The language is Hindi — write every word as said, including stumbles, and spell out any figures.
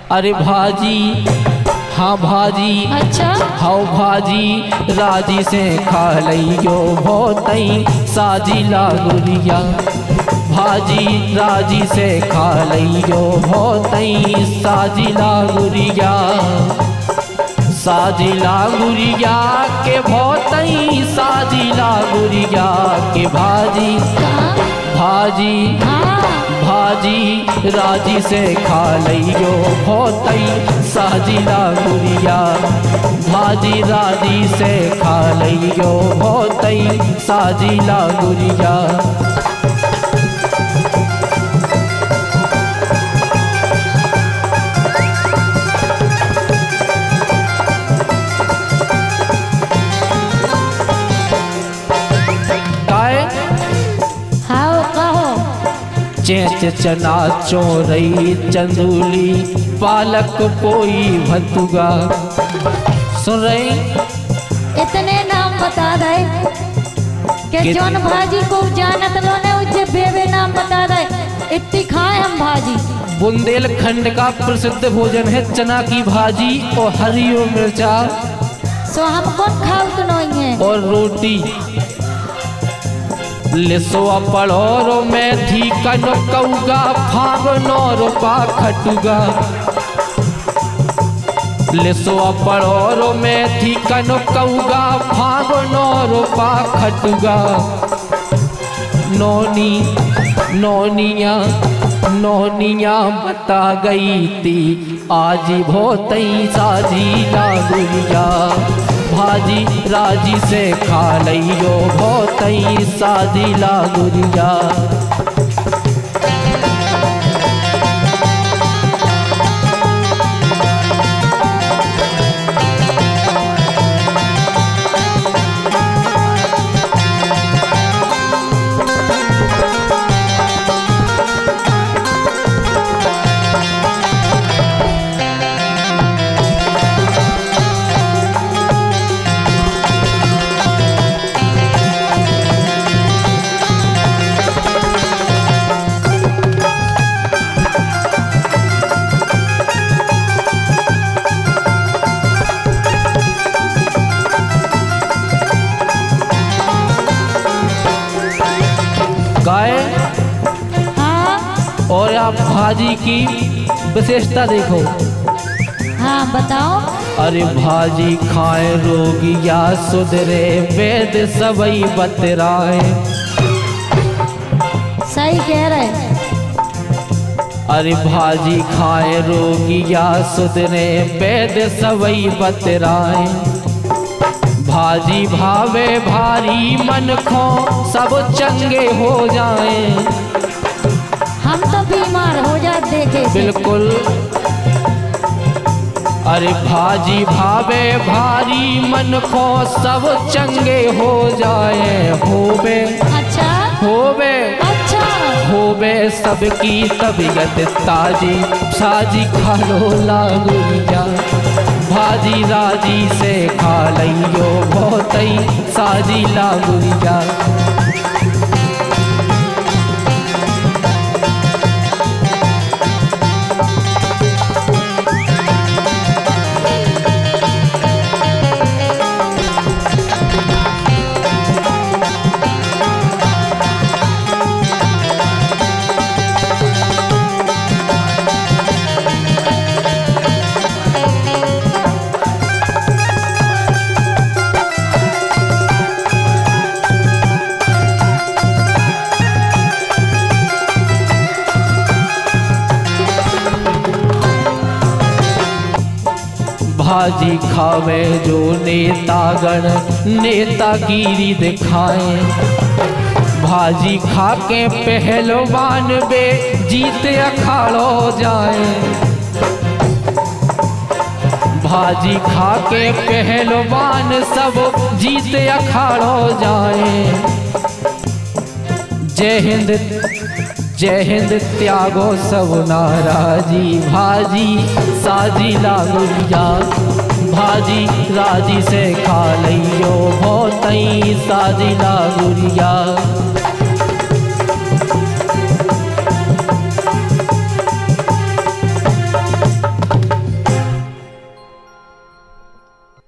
अरे भाजी, हाँ भाजी, अच्छा हाउ भाजी राजी से खा लियो भोतई साजिला गुरिया। भाजी राजी से खा लियो भोतई साजिला गुरिया। साजिला गुरिया के भोतई साजिला गुरिया के भाजी, भाजी भाजी राजी से खा लियो भोतई साजिला गुरिया। भाजी राजी से खा लियो भोतई साजिला गुरिया। चेच चना चोरई चंदूली पालक पोई भतुगा। सुन रही? इतने नाम बता रहे कि जौन भाजी को जानत लोने उसे बेबे नाम बता रहे। इतनी खाए हम भाजी। बुंदेलखंड का प्रसिद्ध भोजन है चना की भाजी और हरियो मिर्चा। सो हम कौन खाओ तो नहीं है। और रोटी लिसवा पड़ोरो मेथी कनो कौगा फागनो रोपा खटुगा। लिसवा पड़ोरो मेथी कनो कौगा फागनो रोपा खटुगा। नोनी नोनिया नोनिया बता गई थी आज भोतई साजिला गुरिया। भाजी राजी से खा लियो भोतई साजिला गुरिया। और आप भाजी की विशेषता देखो। हाँ बताओ। अरे भाजी खाए रोगिया सुधरे वेद सबई बतराए। सही कह रहे। अरे भाजी खाए रोगिया सुधरे वेद सबई बतराए। भाजी भावे भारी मन खो सब चंगे हो जाए। हम तो बीमार हो जाते देखे बिल्कुल। अरे भाजी भावे भारी मन खो सब चंगे हो जाए। होवे अच्छा होवे अच्छा होवे सबकी तबीयत ताजी साजी खा लो लागुरिया। भाजी राजी से खा लियो भोतई साजी लागुरिया। भाजी खावे जो नेतागण नेतागिरी दिखाए। भाजी खा के पहलवान बे जीत अखाड़ो जाए। भाजी खा के पहलवान सब जीत अखाड़ो जाए। जय हिंद जय हिंद त्यागो सब नाराजी। भाजी साजिला गुरिया। भाजी राजी से खा लियो भोतई साजिला गुरिया।